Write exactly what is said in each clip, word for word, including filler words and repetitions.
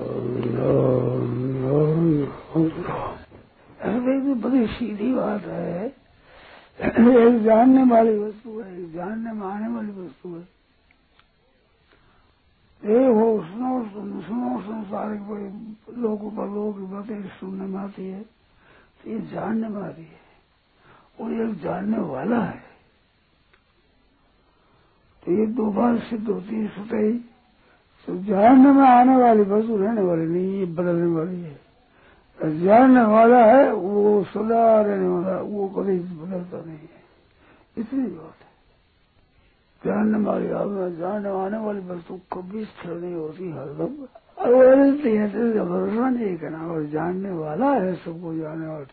बड़ी सीधी बात है। एक जानने वाली वस्तु है, एक जानने में आने वाली वस्तु है। ये हो सुनो सुनो सुनो संसार के बड़े लोगों पर लोगों की बातें सुनने में आती है, तो ये जानने में आती है और एक जानने वाला है। तो ये दो बार सिद्ध होती है सतही। तो जानने में आने वाली वस्तु रहने वाली नहीं, ये बदलने वाली है। जानने वाला है वो सदा रहने वाला, वो कभी बदलता नहीं है। इतनी बात है। जानने वाली जानने आने वाली वस्तु कभी स्थिर नहीं होती, हरदम बदलती है। तो भरोसा नहीं करना, और जानने वाला है, सबको जानने वाला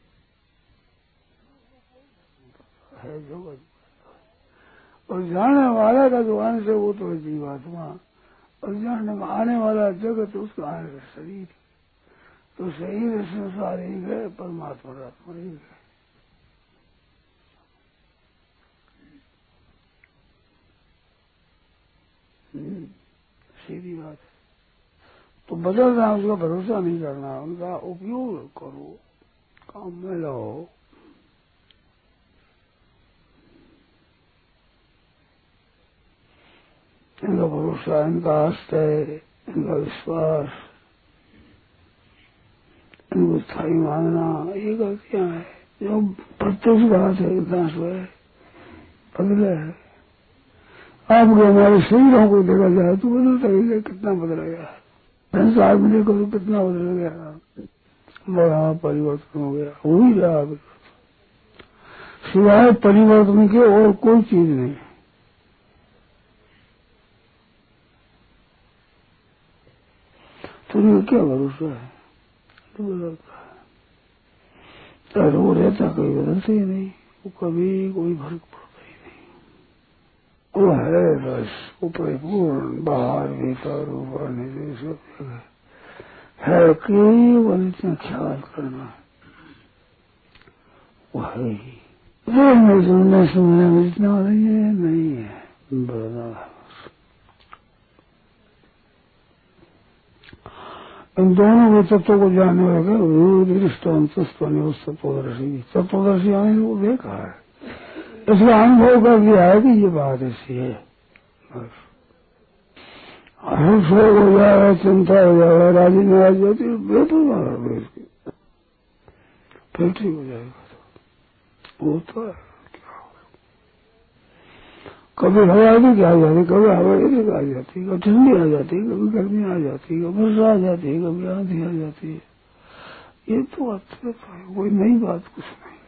है जो, और जानने वाला का जो अंश है वो तो है जीवात्मा, और जानने में आने वाला जगत उसका आने का शरीर। तो शरीर संसार ही गए, परमात्मा आत्मा ही गए। सीधी बात है। तो बदलना, उसका भरोसा नहीं करना, उनका उपयोग करो, काम में लाओ। इनका भरोसा, इनका आस्था, इनका विश्वास, इनको स्थायी मानना, ये गलतियां है जो प्रत्यक्ष बात है। इतना सो है बदले है। आपको हमारे शरीरों को देखा जाए तो बदलता ही गया, कितना बदल गया। संसार में देखो तो कितना बदल गया, बड़ा परिवर्तन हो गया, हो ही रहा। सिवाय परिवर्तन के और कोई चीज नहीं। तो ये क्या भरोसा है, तो बदलता है। तो वो रहता कभी बदलते ही नहीं, वो कभी कोई फर्क पड़ता ही नहीं। वो है बस, वो परिपूर्ण, बाहर भीतर ऊपर नीचे सब जगह है। केवल इतना ख्याल करना, वो है ही। देखने सुनने सुनने में इतना नहीं है, नहीं है, बड़ा। इन दोनों के तत्वों को जानने लगे, तत्वदर्शी तत्वदर्शी आने को देखा है, इसका अनुभव कर दिया है कि ये बात ऐसी है। बस हर्ष हो जाएगा, चिंता हो जाएगा, राजी में आ जाती है, बेपरवाह हो इसकी, फिर ठीक हो जाएगा। तो वो तो है, कभी हवा भी आ जाती, कभी हवा भी आ जाती, कभी ठंडी आ जाती, कभी गर्मी आ जाती, कभी वर्षा आ जाती, कभी आंधी आ जाती है। ये तो अच्छा है, कोई नई बात कुछ नहीं।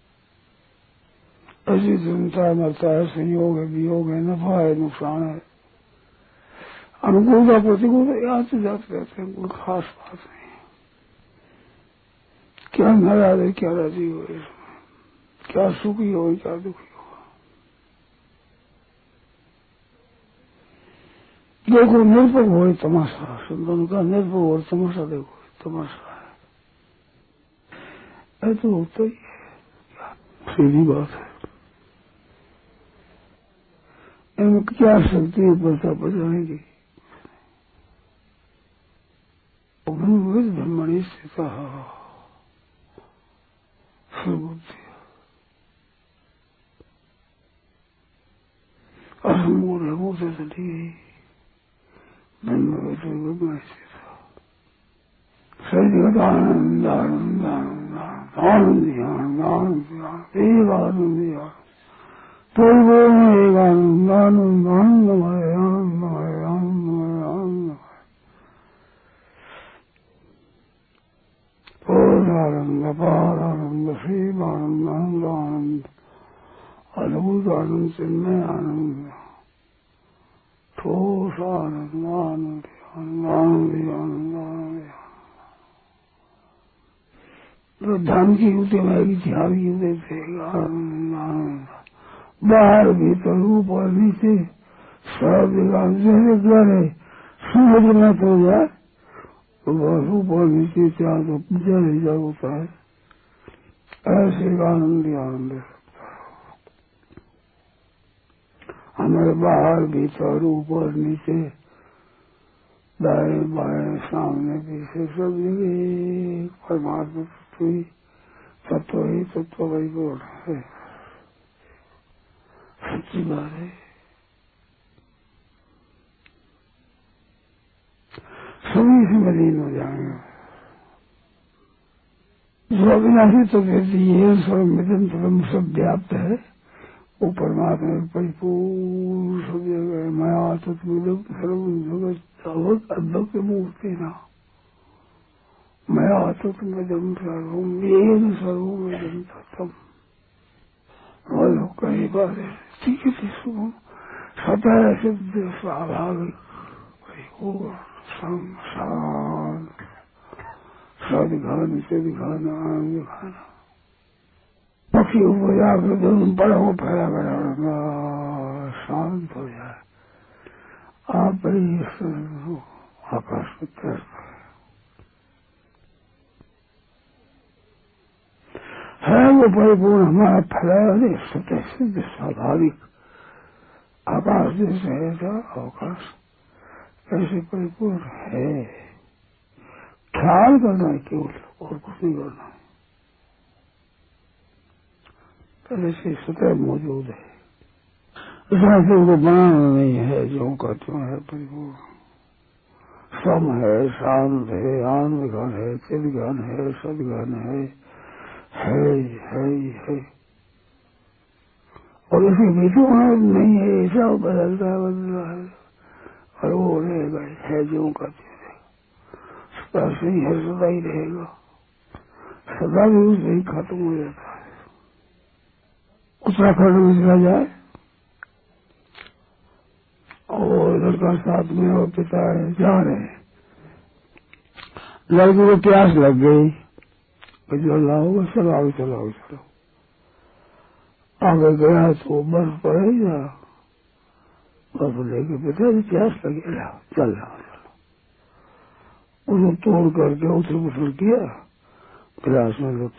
ऐसी चिंता मरता है, संयोग है, वियोग है, नफा है, नुकसान है, अनुकूलता प्रतिकूलता आते जाते रहते हैं, कोई खास बात नहीं। क्या नाराज है, क्या राजी हो, क्या सुखी हो, क्या दुखी हो। देखो निर्भर हो तमाशा, संतों का निर्भर और तमाशा, देखो तमाशा है, ऐसा तो होता ही है। सीधी बात है। इनमें क्या शक्ति है पता बजाएंगी। ब्रह्मणि स्थित सुबुद्धि असमूल रघु से सटी ब्रह्म स्थित सैनिक आनंद आनंद आनंद आनंद आनंद आनंद एक आनंद आनंद तो वो एक आनंद आनंद आनंदमय आनंदमय आनंदमय आनंदमय पूर्णानंद अपारानंद शिव आनंद आनंद आनंद अद्भुत आनंद चिन्मय आनंद ठोस आनंद आनंद आनंद आनंद आनंद आनंद तो धन की युति में ध्यान की युति थे आनंद आनंद बाहर भीतर ऊपर नीचे सब जगह जैसे गहरे समुद्र में तो जाए तो बस ऊपर नीचे चाहे तो जल जा होता है, ऐसे आनंद ही आनंद है। हमारे बाहर भीतर ऊपर नीचे दाएं बाएं सामने पीछे सब जगह परमात्मा तत्व ही तत्व ही तत्व परिपूर्ण है। सच्ची बात है। सभी से मलिन हो जाएंगे। जो अविनाशी तो कहती है सर्व मिदन परम सब व्याप्त है, वो परमात्मा परिपूर्ण सब जगह माया तत्व सर्व जगत अवत अद्भुत मूर्ति ना माया तत्वम सर्वम येन सर्वमिदं तत्त्वम्। बोलो कई बार ठीक है सुनो सतह सिद्ध स्वाभाविक परिपूर्ण संसार सदघन सिद्धघन आंग घन पक्षी हो जाकर दोनों बड़ा हो फैला गया शांत हो जाए। आप बड़ी आकाश में तैरता है वो परिपूर्ण हमारा फैलाया नहीं सतह सिद्ध स्वाभाविक आकाश जैसे है अवकाश ऐसे परिपूर्ण है। ख्याल करना है केवल और कुछ नहीं करना है। पहले से सतह मौजूद है। इसमें से उनको बनाना नहीं है जो का त्यों है परिपूर्ण सम है शांत है आनंदघन है चिदघन है सदघन है है है है और इसके बीच नहीं है ऐसा बदलता है बदलता है और वो रहेगा है जो का सदा से ही है सदा ही रहेगा सदा भी उससे ही खत्म हो जाता है। उत्तराखंड में चला जाए और लड़का साथ में और पिता है जा रहे हैं। लड़के को प्यास लग गई जो लाओ चलाओ चलाओ चलो आगे गया तो बर्फ पड़ेगा बर्फ लेके पिता भी प्यास लगेगा चल रहा चलो उसको तोड़ करके उथल पुथल किया गिलास में लुट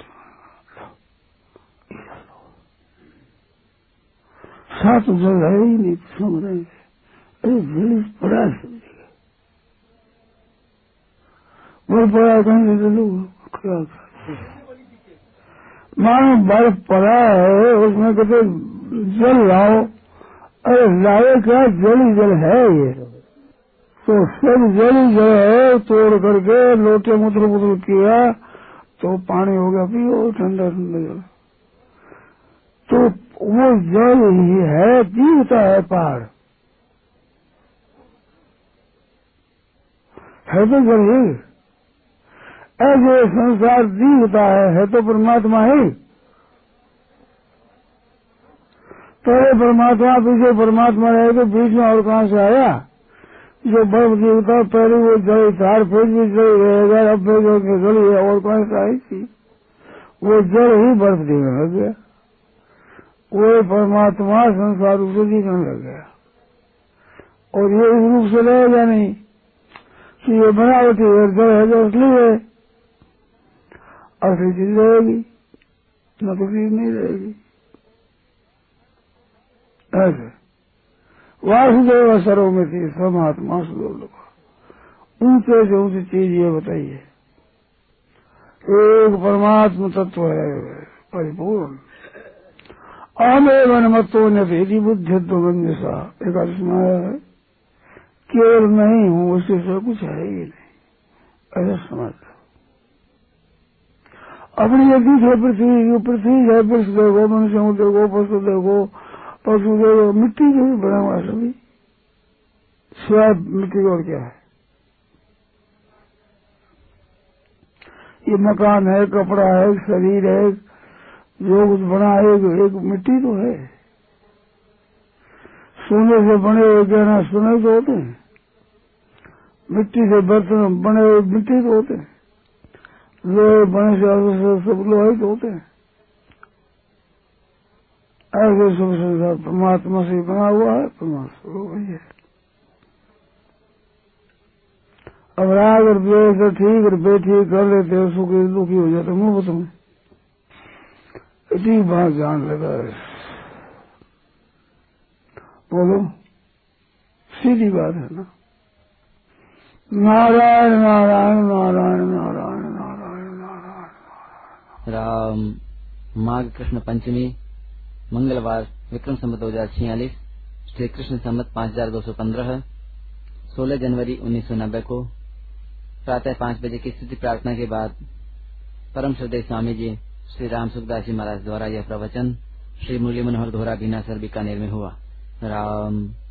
साथ जल है ही नहीं सुन रहे अरे जल पड़ा समझेगा बर्फ पड़ा कहीं से लोग क्या मानो बर्फ पड़ा है उसमें कहते जल लाओ अरे लाए क्या जल ही जल है ये तो सब जल ही जल है तोड़ करके लोटे मुद्र मुद्र किया तो पानी हो गया पियो ठंडा ठंडा जल तो वो जल ही है जीवता है पहाड़ है तो जल ही ऐसे संसार दिखता है, है तो परमात्मा है। पहले परमात्मा पीछे परमात्मा रहे तो बीच में और कहाँ से आया? जो बर्फ दिखता पहले वो जल था फिर भी जल रहेगा अब फिर जल है और कहाँ से आई थी वो जल ही बर्फ दिखने लग गया। वो परमात्मा संसार रूप से दिखने लग गया और ये इस रूप से रहेगा नहीं कि ये बनावटी है जल है जो असली है असली चीज रहेगी न तो चीज नहीं रहेगी। ऐसे वासुदेव सर्वमिति परमात्मा सुदुर्लभ ऊंचे से ऊंची चीज ये बताइए एक परमात्मा तत्व है परिपूर्ण अमेव नमत्तो नभेदी बुद्धि दुगंजसा एक आत्माया है केवल नहीं हूँ उसके से कुछ है ही नहीं ऐसा समझ लो। अपनी ये दिख है पृथ्वी पृथ्वी है पुरुष देखो मनुष्य देखो पशु देखो पशु देखो मिट्टी से भी बना हुआ सभी सिवाय मिट्टी और क्या है ये मकान है कपड़ा है शरीर है जो कुछ बना है एक मिट्टी तो है। सोने से बने हुए गहना सोने तो होते हैं मिट्टी से बर्तन बने हुए मिट्टी तो होते हैं लोहे बने से सब लोहे तो होते हैं। ऐसे सब संसार परमात्मा से बना हुआ है परमात्मा वही है। अब राग और द्वेष और ठीक और बेठीक कर लेते हो सुखी दुखी हो जाते मुंह तुम्हें इतनी बात जान लगा है बोलो सीधी बात है ना नारायण नारायण नारायण नारायण नारायण नारायण राम। माघ कृष्ण पंचमी मंगलवार विक्रम संवत दो हजार छियालीस श्री कृष्ण संवत पाँच हजार दो सौ पंद्रह सोलह जनवरी उन्नीस सौ नब्बे को प्रातः पाँच बजे की स्तुति प्रार्थना के बाद परम श्रद्धेय स्वामी जी श्री राम सुखदास जी महाराज द्वारा यह प्रवचन श्री मुरली मनोहर धोरा बीना सर बीकानेर में हुआ। राम।